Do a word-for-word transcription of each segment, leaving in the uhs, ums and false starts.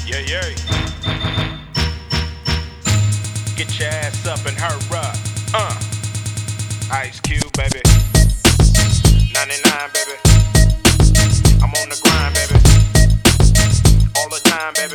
Yeah, yeah. Get your ass up and hurry up. Uh. Ice Cube, baby. ninety-nine, baby. I'm on the grind, baby. All the time, baby.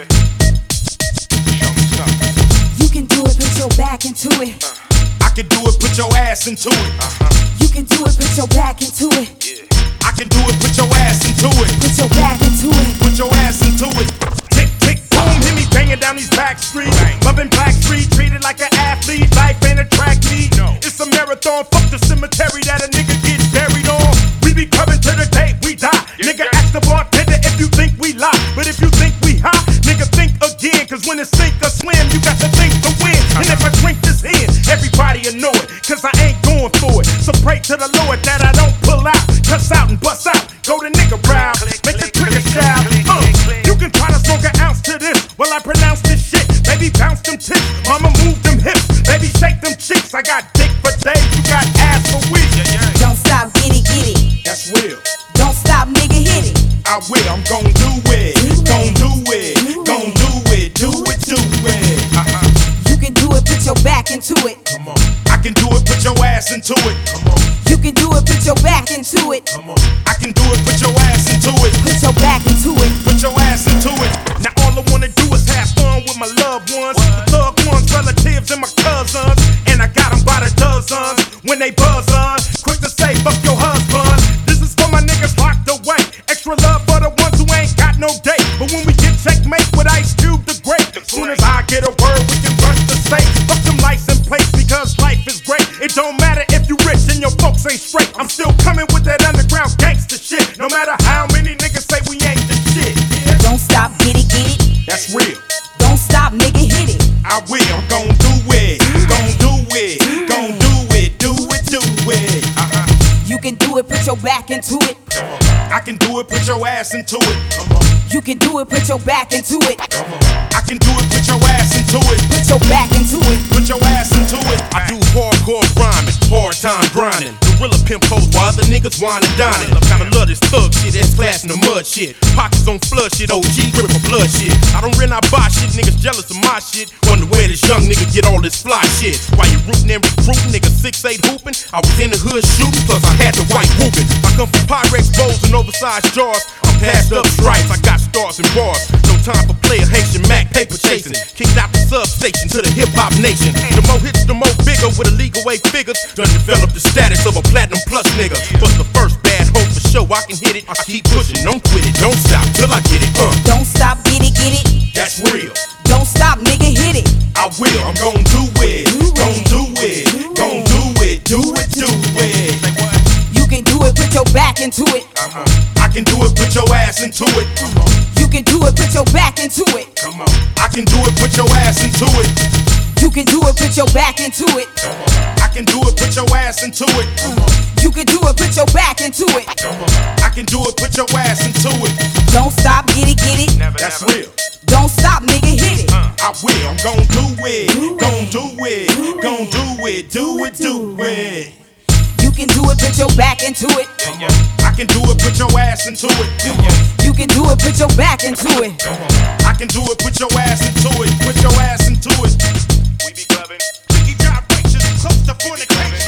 Show me something. You can do it, put your back into it. Uh. I can do it, put your ass into it. Uh-huh. You can do it, put your back into it. Yeah. I can do it, put your ass into it. Put your back into it. Put your ass into it. Tick, tick, boom, hit me banging down these back streets. Bang. Loving Black Street, treated like an athlete. Life ain't a track meet. No. It's a marathon, fuck the cemetery that a nigga gets buried on. We be coming to the day we die. Yeah, nigga, yeah. ask the bartender if you think we lie. But if you think we high, nigga, think again. Cause when it's sink or swim, you got to think to win. And if I drink this in, everybody will know it. Cause I ain't going for it. So pray to the Lord that I don't pull out. Cuss out and bust out. Go to nigga round. Make the trigger shout. Uh, you can try to smoke an ounce to this while I pronounce this shit. Baby, bounce them tits. Mama, move them hips. Baby, shake them cheeks. I got dick for days. You got ass for weeks. Yeah, yeah. Don't stop, get it, get it. That's real. Don't stop, nigga, hit it. I will. I'm gon' do it. Gon' do it. Gon' do it. Do it. Do it. Uh-huh. You can do it, put your back into it. Come on. I can do it. Put your ass into it. Come on. You can do it, put your back into it. Come on. I can do it. Put your ass into it. Put your back into it. Put your ass into it. Now all I wanna do is have fun with my loved ones, the thug ones, relatives, and my cousins. And I got them by the dozens when they buzz on. Quick to say, fuck your husband. This is for my niggas locked away. Extra love for the ones who ain't got no date. But when we get checkmate with Ice Cube the Great, soon as I get a word, we can rush the state. Fuck them license plates because life is great. It don't matter if you rich and your folks ain't straight. I'm still coming with that underground gangster shit. No matter how many niggas say we ain't the shit. Yeah. Don't stop, get it, get it. That's real. Don't stop, nigga, hit it. I will. I'm gon' do it. Gon' do it. Gon' do it. Do it. Do it. Uh-huh. You can do it, put your back into it. I can do it. Put your ass into it. You can do it, put your back into it. I can do it. Put your ass into it. Put your back into it. Put your ass into it. I do hardcore rhyming, hard time grinding. Gorilla pimp hoes while other niggas wine and dining. Kinda love this thug shit, S class in the mud shit. Pockets on flood shit, O G grip for blood shit. I don't rent, I buy shit, niggas jealous of my shit. Wonder where this young nigga get all this fly shit. While you rootin' and recruitin', niggas six eight hoopin'. I was in the hood shootin', plus I had the white whoopin'. I come from Pyrex bowls and oversized jars. I'm passed up stripes, I got stars and bars. No time for player Haitian Mac, paper chasing. Kicked out the substation to the hip hop nation. The more hits, the more bigger with illegal way figures. Done developed the status of a platinum plus nigga. But the first bad hope for sure, I can hit it. I keep pushing, don't quit it, don't stop till I get it. Uh, Don't stop, get it, get it. That's real. Don't stop, nigga, hit it. I will. I'm gon' do it. Gon' do it. Gon' do it. Do it. Do it. You can do it, put your back into it. Uh-huh. I can do it. Put your ass into it. You can do it, put your back into it. Come on. I can do it. Put your ass into it. You can do it, put your back into it. I can do it. Put your ass into it. You can do it, put your back into it. I can do it. Put your ass into it. Don't stop, get it, get it. Never, That's never. real. Don't stop, nigga, hit it. I will. I'm gon' do it. Gon' do it. Gon' do it. Do it. Do it. You can do it, put your back into it. Yeah, yeah. I can do it. Put your ass into it. You can do it, put your back into it. I can do it. Put your ass into it. Put your ass into it. We be clubbing. Biggie gyrations close to fornication.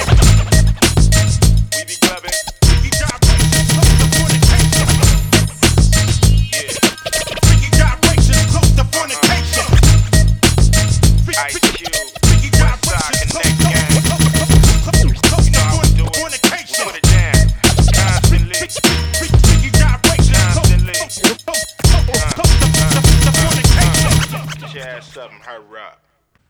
We be clubbing. Biggie gyrations close to fornication. Yeah. Biggie gyrations close to fornication. Ice Cube. Biggie Westside gyrations close Connect gang. to You know how we do it. fornication. Put it down. Constantly. Biggie gyrations close Constantly. to fornication. Get your ass up and hurry up.